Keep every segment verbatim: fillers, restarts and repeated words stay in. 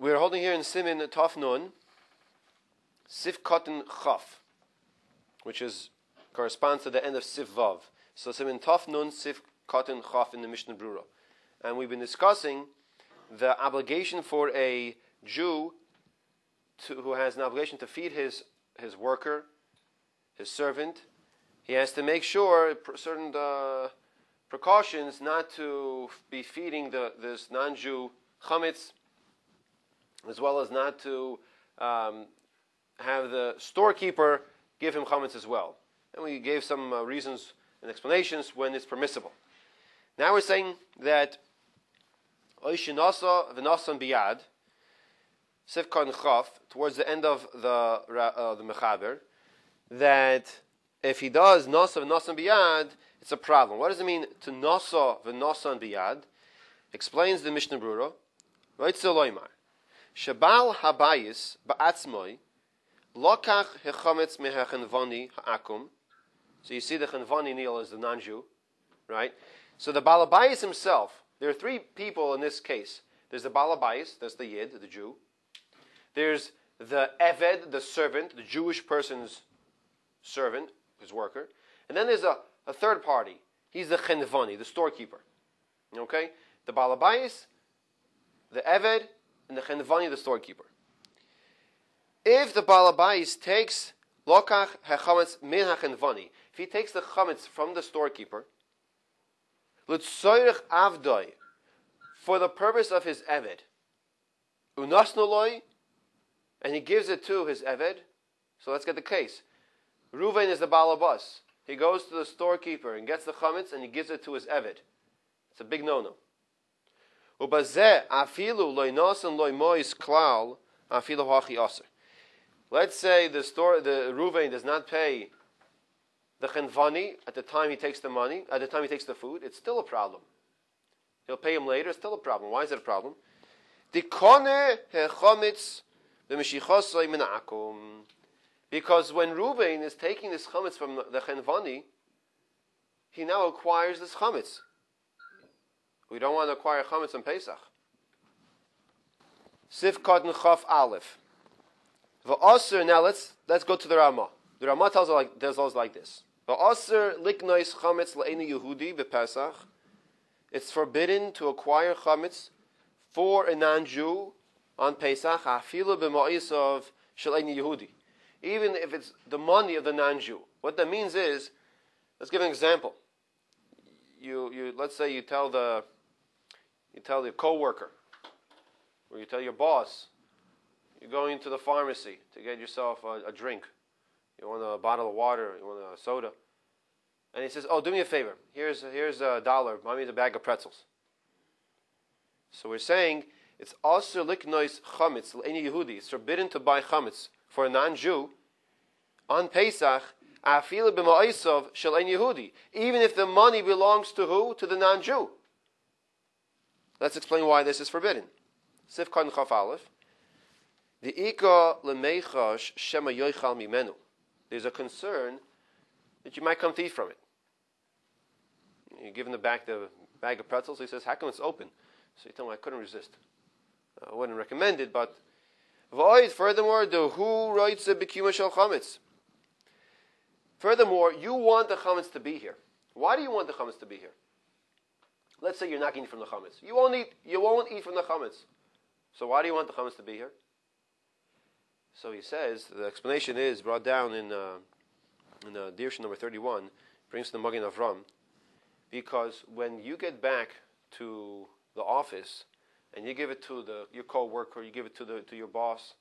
We're holding here in Simin Taf Nun, Sif Katan Chaf, which is corresponds to the end of Sif Vav. So Simin Taf Nun, Sif Katan Chaf in the Mishnah Brura. And we've been discussing the obligation for a Jew to, who has an obligation to feed his, his worker, his servant. He has to make sure certain uh, precautions not to be feeding the, this non-Jew chametz, as well as not to um, have the storekeeper give him chametz as well. And we gave some uh, reasons and explanations when it's permissible. Now we're saying that Oishinasa v'nasan biyad, Sifkan Chaf, towards the end of the uh, the Mechaber, that if he does Nasa v'nasan biyad, it's a problem. What does it mean to Nasa v'nasan biyad? Explains the Mishnah Brura. Roitze loymar. Shabal habayis ba'atzmoi lokach hechametz mehachenvani ha'akum. So you see the chenvani Neil is the non-Jew, right? So the balabayis himself, there are three people in this case. There's the balabayis, that's the yid, the Jew. There's the eved, the servant, the Jewish person's servant, his worker. And then there's a, a third party. He's the chenvani, the storekeeper. Okay? The balabayis, the eved, and the chenvani, the storekeeper. If the balabais takes lokach hechametz min hachenvani, if he takes the chametz from the storekeeper, l'tzoyrich avdoi, for the purpose of his eved, unasnoloi, and he gives it to his eved. So let's get the case. Reuven is the balabas. He goes to the storekeeper and gets the chametz and he gives it to his eved. It's a big no-no. Ubazeh afilu loy nasan loy mois klal afilu hachi aser. Let's say the store, the Reuven does not pay the chenvani at the time he takes the money, at the time he takes the food. It's still a problem. He'll pay him later. It's still a problem. Why is it a problem? Dikone hechamitz b'mishichosay min akum. Because when Reuven is taking this chametz from the chenvani, he now acquires this chametz. We don't want to acquire chametz on Pesach. Sif Katan Chaf Aleph. V'aser. Now let's let's go to the Ramah. The Ramah tells us like tells us like this. V'aser liknois chametz le'enu Yehudi b'Pesach. It's forbidden to acquire chametz for a non-Jew on Pesach. Afilu b'ma'is of sheleinu Yehudi. Even if it's the money of the non-Jew. What that means is, let's give an example. You you let's say you tell the you tell your co-worker, or you tell your boss, you're going to the pharmacy to get yourself a, a drink. You want a bottle of water, you want a soda. And he says, oh, do me a favor. Here's, here's a dollar. Buy me a bag of pretzels. So we're saying, it's also liknois chametz, l'eni Yehudi. It's forbidden to buy chametz for a non-Jew on Pesach, afilu b'ma'isov shel ein Yehudi. Even if the money belongs to who? To the non-Jew. Let's explain why this is forbidden. Sif Katan Chaf Aleph. The Ika lemechash shema yoichal mimenu. There's a concern that you might come to eat from it. You give him the back the bag of pretzels. He says, "How come it's open?" So you tell him, "I couldn't resist. I wouldn't recommend it." But void. Furthermore, the who writes the b'kiyuma shel chametz. Furthermore, you want the chametz to be here. Why do you want the chametz to be here? Let's say you're not eating from the chametz. You won't eat. You won't eat from the chametz. So why do you want the chametz to be here? So he says the explanation is brought down in uh, in uh, Dirshan number thirty-one, brings to the Magen Avram, because when you get back to the office and you give it to the your co-worker, you give it to the to your boss,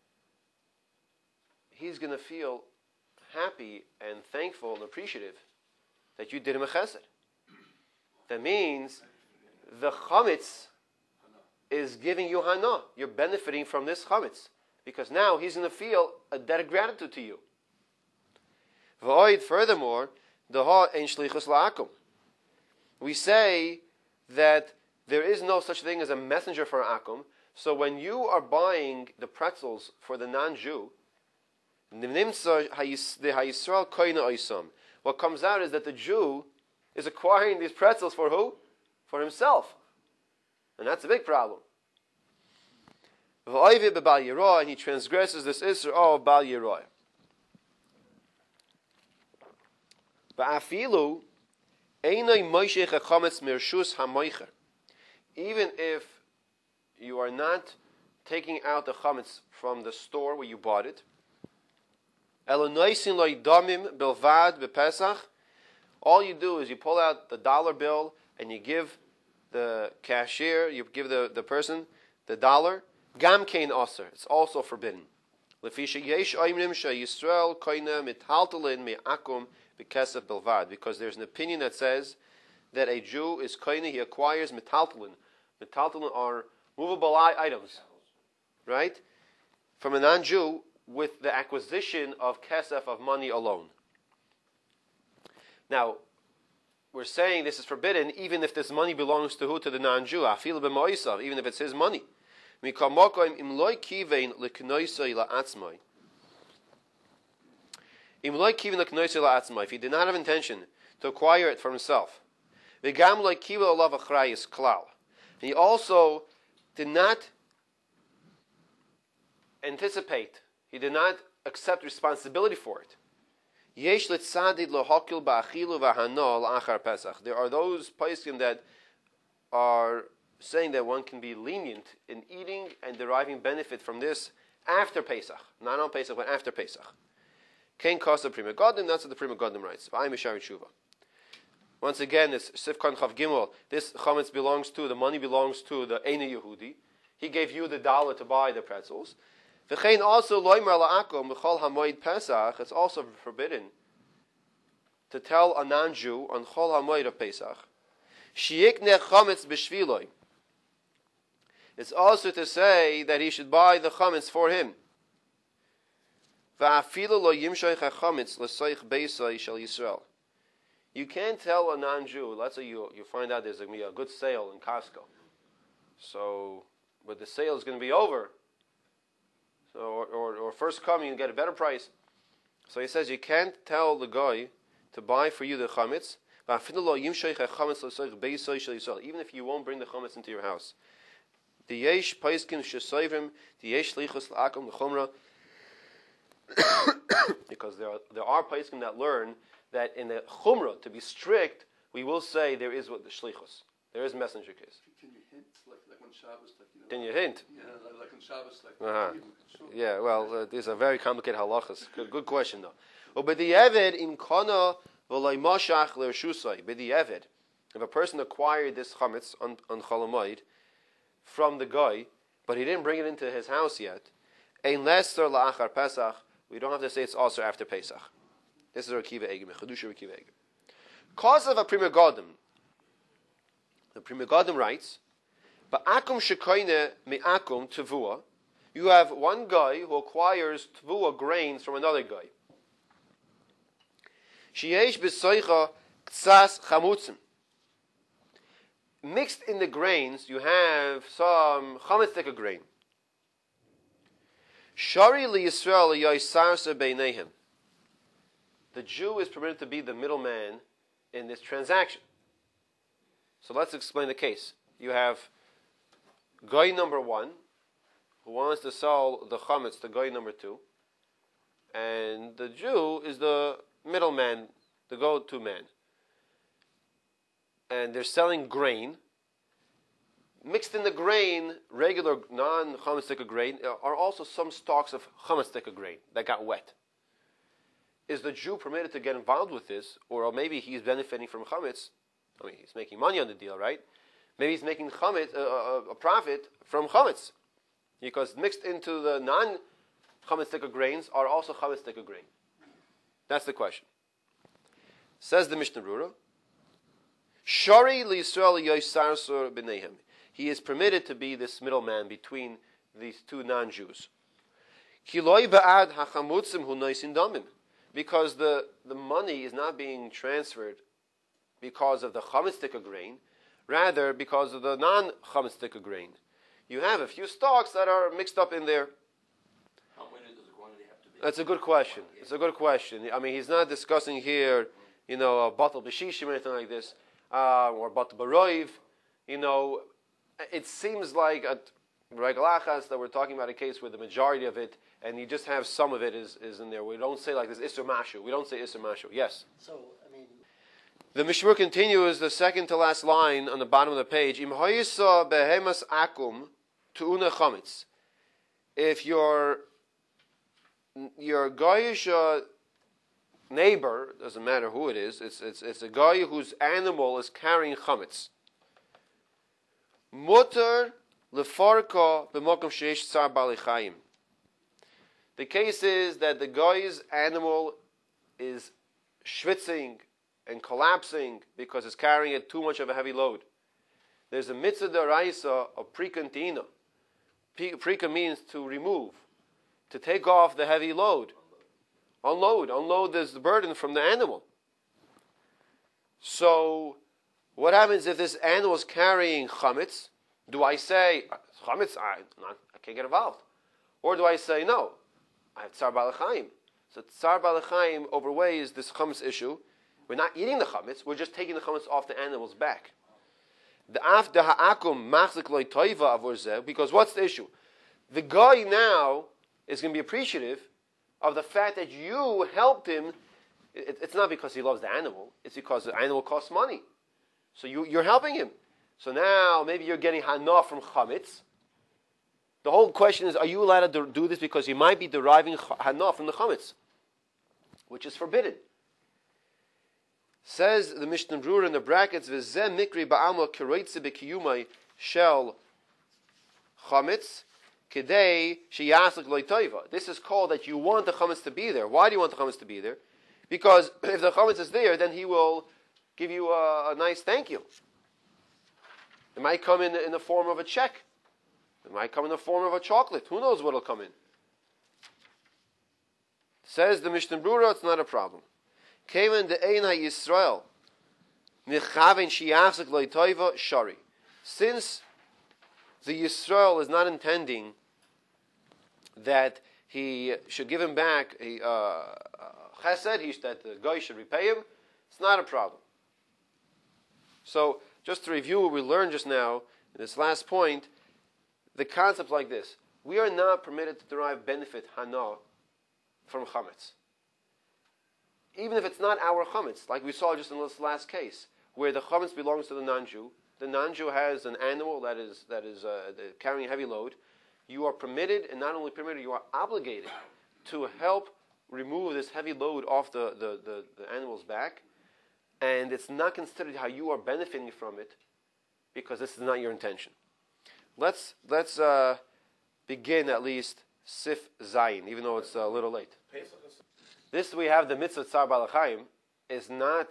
he's going to feel happy and thankful and appreciative that you did him a chesed. That means the chametz is giving you hana. You're benefiting from this chametz. Because now he's going to feel a debt of gratitude to you. V'oid, furthermore, the ha ein shlichus la'akum. We say that there is no such thing as a messenger for akum. So when you are buying the pretzels for the non-Jew, what comes out is that the Jew is acquiring these pretzels for who? For himself. And that's a big problem. V'oivid b'bal yiroi, and he transgresses this isser of bal yiroi. Ba'afilu einay moishech hachametz mirshus hamoicher. Even if you are not taking out the chametz from the store where you bought it, elonoisin loy damim belvad bepesach. All you do is you pull out the dollar bill and you give the cashier, you give the, the person the dollar. Gam kein aser. It's also forbidden. Because there's an opinion that says that a Jew is koine, he acquires metaltalin. Metaltalin are movable items, right? From a non-Jew with the acquisition of kesef, of money alone. Now, we're saying this is forbidden even if this money belongs to who? To the non-Jew. Even if it's his money. If he did not have intention to acquire it for himself. And he also did not anticipate, he did not accept responsibility for it. There are those poskim that are saying that one can be lenient in eating and deriving benefit from this after Pesach. Not on Pesach, but after Pesach. Kain Kosa Prima Godim, that's what the Prima Godim writes. Once again, this Sifkan Chav Gimel, this chametz belongs to, the money belongs to the Eina Yehudi. He gave you the dollar to buy the pretzels. V'chein also loymar la'akom b'chol hamoed Pesach. It's also forbidden to tell a non-Jew on Chol Hamoed of Pesach, Shiikne chametz b'shviloi. It's also to say that he should buy the chametz for him. V'afilu lo yimshoich hachametz l'soich beisai shel Yisrael. You can't tell a non-Jew, let's say you, you find out there's going to be a good sale in Costco. So, but the sale is going to be over. So, or, or, or first come, you can get a better price. So he says you can't tell the guy to buy for you the chametz. Even if you won't bring the chametz into your house. The yesh paiskim shesayvim, the yesh lichus la'akom l'chumra. Because there are, there are paiskim that learn that in the chumrah, to be strict, we will say there is what the shlichus. There is messenger case. Can you hint, like, like when Shabbos, like, you know, Can you hint? Yeah, like, like on Shabbos, like, Uh-huh. sure. Yeah, well, uh, these are very complicated halachas. Good, good question, though. Oh, but the eved in kana v'lay mashach l'rshusay. But the eved, if a person acquired this chametz on on Chol Hamoed from the guy, but he didn't bring it into his house yet, ein lester la'achar Pesach. We don't have to say it's also after Pesach. This is Rekiva Egem, Chedusha Rekiva Egem. Cause of a Prima Godim. The Prima Godim writes, Ba'akum shekoine me'akum tevua. You have one guy who acquires tevua grains from another guy. Sheyesh b'soicha ktsas chamutzim. Mixed in the grains, you have some chametz grain. Shari li Yisrael yoisarsa beinehim. The Jew is permitted to be the middleman in this transaction. So let's explain the case. You have guy number one who wants to sell the chametz to guy number two, and the Jew is the middleman, the go-to man. And they're selling grain. Mixed in the grain, regular non-chametz grain, are also some stalks of chametz grain that got wet. Is the Jew permitted to get involved with this, or maybe he's benefiting from chametz? I mean, he's making money on the deal, right? Maybe he's making chametz, uh, a profit from chametz, because mixed into the non-chametz grains are also chametz grain. That's the question. Says the Mishnah Berurah, Shari li Yisrael yosarsur b'neihem. He is permitted to be this middleman between these two non-Jews. Kiloi ba'ad hachamutzim hu noisin damim. Because the, the money is not being transferred because of the chametz grain, rather because of the non-chametz grain. You have a few stalks that are mixed up in there. How many does the quantity have to be? That's a good question. It's a good question. I mean, he's not discussing here, you know, a batal b'shishim or anything like this, uh, or batal b'roiv. You know, it seems like, a, Regalachas that we're talking about a case where the majority of it, and you just have some of it is, is in there. We don't say like this Isser Mashu. We don't say Isser Mashu. Yes? So, I mean... The Mishmur continues, the second to last line on the bottom of the page. Im hoyisa behemas akum tu'una chametz. If your, your goyish uh, neighbor, doesn't matter who it is, it's, it's, it's a guy whose animal is carrying chametz. Mutter lefarka b'mokum sheish tsar bali chayim. The case is that the guy's animal is schwitzing and collapsing because it's carrying it too much of a heavy load. There's a mitzvah deraisa of prekantina. Prika means to remove, to take off the heavy load. Unload. Unload is the burden from the animal. So, what happens if this animal is carrying chametz? Do I say, chametz, I, not, I can't get involved? Or do I say, no, I have tsar balachayim. So tsar balachayim overweighs this chametz issue. We're not eating the chametz, we're just taking the chametz off the animal's back. The af de ha'akum machzik loy toiva avor zeh, because what's the issue? The guy now is going to be appreciative of the fact that you helped him. It, it's not because he loves the animal, it's because the animal costs money. So you, you're helping him. So now maybe you're getting hana from chametz. The whole question is, are you allowed to do this because you might be deriving hana from the chametz, which is forbidden. Says the Mishnah Brura in the brackets, "V'zeh mikri ba'alma keroitze b'kiyumai shel chametz kedei sheyaslik loy toiva." This is called that you want the chametz to be there. Why do you want the chametz to be there? Because if the chametz is there, then he will give you a, a nice thank you. It might come in, in the form of a check. It might come in the form of a chocolate. Who knows what will come in? Says the Mishnah Brura, it's not a problem. Since the Yisrael is not intending that he should give him back a uh, chesed, he, that the guy should repay him, it's not a problem. So, just to review what we learned just now, in this last point, the concept like this. We are not permitted to derive benefit, hana, from chametz. Even if it's not our chametz, like we saw just in this last case, where the chametz belongs to the non-Jew, the non-Jew has an animal that is that is uh, carrying a heavy load. You are permitted, and not only permitted, you are obligated to help remove this heavy load off the, the, the, the animal's back, and it's not considered how you are benefiting from it, because this is not your intention. Let's let's uh, begin at least Sif Zayin, even though it's a little late. This we have the mitzvah tsar balachayim is not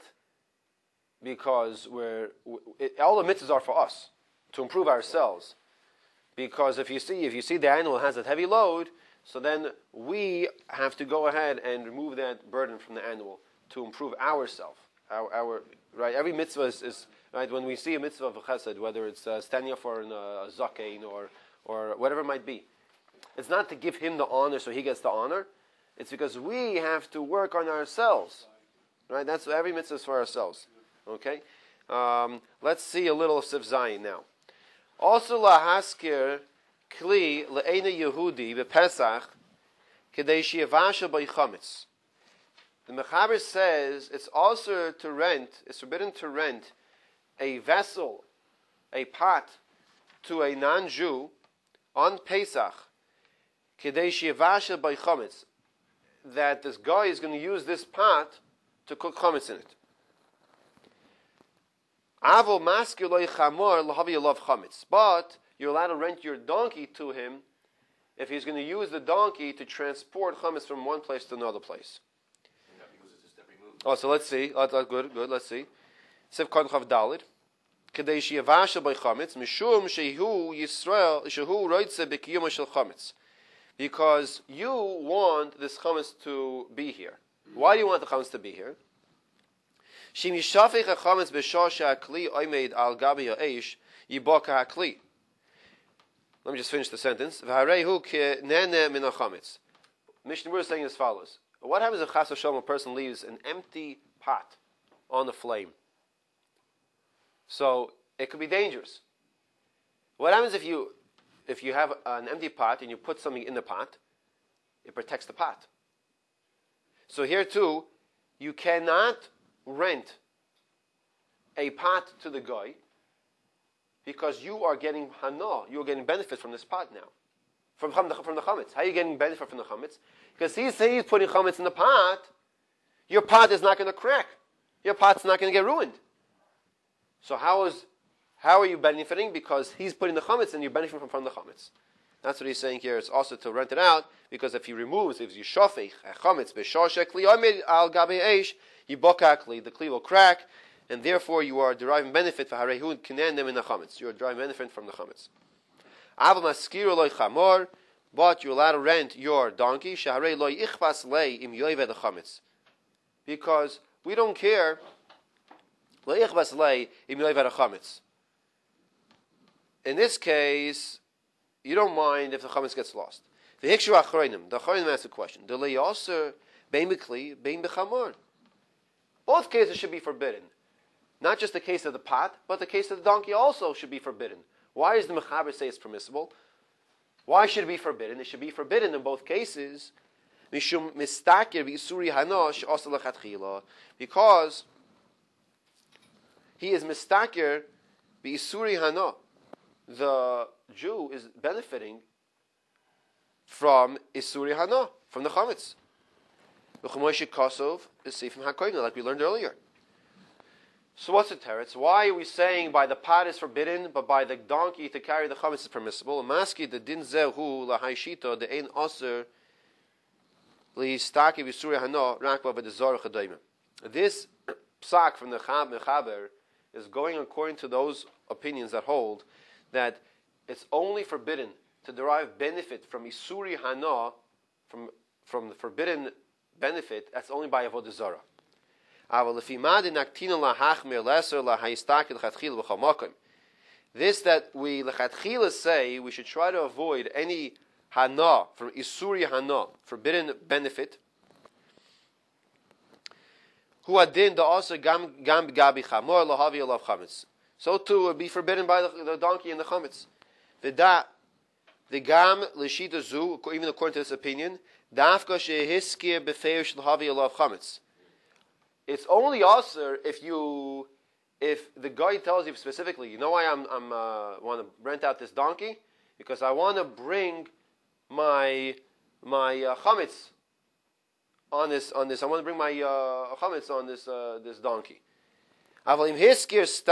because we're it, all the mitzvahs are for us to improve ourselves. Because if you see if you see the animal has a heavy load, so then we have to go ahead and remove that burden from the animal to improve ourselves. Our, our right every mitzvah is, is right when we see a mitzvah of a chesed, whether it's uh, standing up for an, uh, a zakein or or whatever it might be. It's not to give him the honor so he gets the honor. It's because we have to work on ourselves, right? That's every mitzvah is for ourselves. Okay, um, let's see a little of Sif Zayin now. Also, lahaskir kli le'ena Yehudi bePesach kedei sheyavasha b'chametz. The Mechaber says it's also to rent. It's forbidden to rent a vessel, a pot, to a non-Jew on Pesach kedei sheyavasha b'chametz. That this guy is going to use this pot to cook chametz in it. Avol maskir loy chamor lahavi love chametz. But you're allowed to rent your donkey to him if he's going to use the donkey to transport chametz from one place to another place. Oh, so let's see. Oh, good, good. Let's see. Sif kon chav dalid. Kedei sheyavasha by chametz mishum shehu Yisrael shehu roitze b'kiyuma shel chametz. Because you want this chametz to be here. Why do you want the chametz to be here? Shim yishafech hachametz b'shah she'akli oimed al gabi ha'eish yibaka ha'kli. Let me just finish the sentence. V'harehu ke'nene min hachametz. Mishnah Berurah is saying as follows. What happens if chas v'shalom a person leaves an empty pot on the flame? So it could be dangerous. What happens if you if you have an empty pot and you put something in the pot, it protects the pot. So here too, you cannot rent a pot to the guy because you are getting hana, you are getting benefit from this pot now. From, from, the, from the chametz. How are you getting benefit from the chametz? Because he's saying he's putting chametz in the pot, your pot is not going to crack. Your pot's not going to get ruined. So how is how are you benefiting? Because he's putting the chametz and you're benefiting from, from the chametz. That's what he's saying here. It's also to rent it out, because if he removes, if you shofech chametz b'shoshe kli amid al gabe eish yibokakli, the kli will crack, and therefore you are deriving benefit for harehu kinendem in the chametz. You are deriving benefit from the chametz. Aval maskiru loy chamor, but you're allowed to rent your donkey. Shaharei loy ichbas lei im yoyve the chametz, because we don't care. Loy ichbas lei im yoyve the chametz. In this case, you don't mind if the chametz gets lost. The hikshu achroinim, the achroinim asks a question. The leyaser bein b'kli bein b'chamor. Both cases should be forbidden. Not just the case of the pot, but the case of the donkey also should be forbidden. Why does the mechaber say it's permissible? Why should it be forbidden? It should be forbidden in both cases. Mishum mistakir v'isuri hanosh also lechatchila, because he is mistakir v'isuri hanosh. The Jew is benefiting from Isuri Hana, from the Chametz. Like we learned earlier. So what's the teretz? Why are we saying by the pot is forbidden, but by the donkey to carry the Chametz is permissible? Maski the din zehu lahaishita the ein aser listaki Isuri Hana rakba b'dezor chadayim. This psak from the Mechaber is going according to those opinions that hold that it's only forbidden to derive benefit from Isuri Hana, from, from the forbidden benefit, that's only by Avodah Zarah. This that we lechatchila say, we should try to avoid any Hana, from Isuri Hana, forbidden benefit. So too would be forbidden by the, the donkey and the chametz. The da, the gam l'shita zu, even according to this opinion, dafka shehiskir befeish l'havi alav chametz. It's only aser if you, if the guy tells you specifically, you know why I'm I'm uh, want to rent out this donkey, because I want to bring my my uh, chametz on this on this. I want to bring my uh, chametz on this uh, this donkey. But if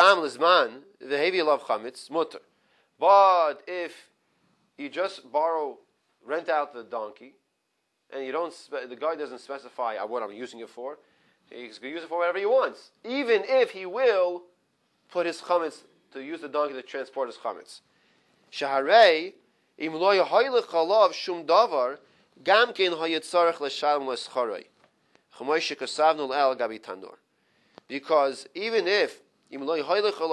you just borrow, rent out the donkey, and you don't, spe- the guy doesn't specify what I'm using it for, he's going to use it for whatever he wants, even if he will put his chametz to use the donkey to transport his chametz. Shaharei im lo yahaylech chalav shum davar gam kein hayitzarech l'shalom l'scharei ch'moy shekasavnu l'el gabi tanur. Because even if, even if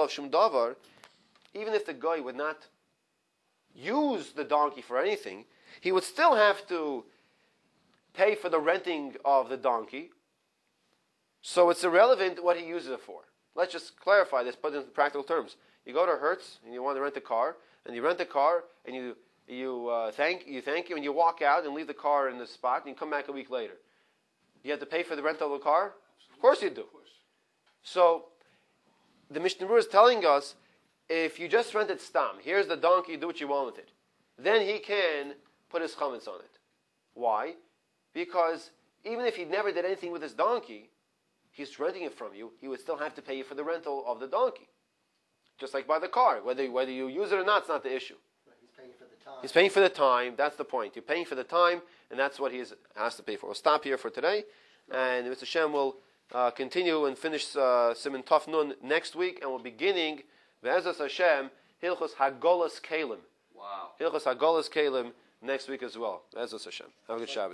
the guy would not use the donkey for anything, he would still have to pay for the renting of the donkey. So it's irrelevant what he uses it for. Let's just clarify this, put it in practical terms. You go to Hertz and you want to rent a car, and you rent the car, and you you uh, thank you thank you, and you walk out and leave the car in the spot, and you come back a week later. You have to pay for the rental of the car? Of course you do. So, the Mishnah Berurah is telling us, if you just rented stam, here's the donkey, do what you want with it, then he can put his chametz on it. Why? Because even if he never did anything with his donkey, he's renting it from you, he would still have to pay you for the rental of the donkey. Just like by the car. Whether, whether you use it or not, it's not the issue. Right, he's paying for the time. He's paying for the time, that's the point. You're paying for the time, and that's what he is, has to pay for. We'll stop here for today, and Mister Shem will Uh, continue and finish uh, Siman Tov Nun next week, and we're beginning Be'ezras Hashem Hilchos Hagolas Kalim. Wow. Hilchos Hagolas Kalim next week as well. Be'ezras Hashem. Have a good Shabbat.